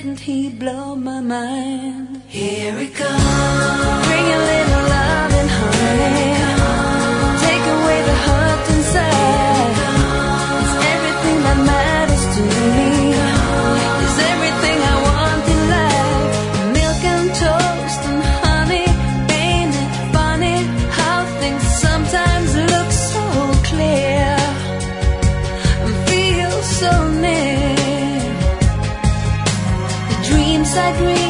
didn't he blow my mind? Here it comes. Bring a little love and honey. Take away the hurt inside. It's everything that matters to me. It's everything I want in life. Milk and toast and honey. Ain't it funny how things sometimes look so clear and feel so near? The dreams I dream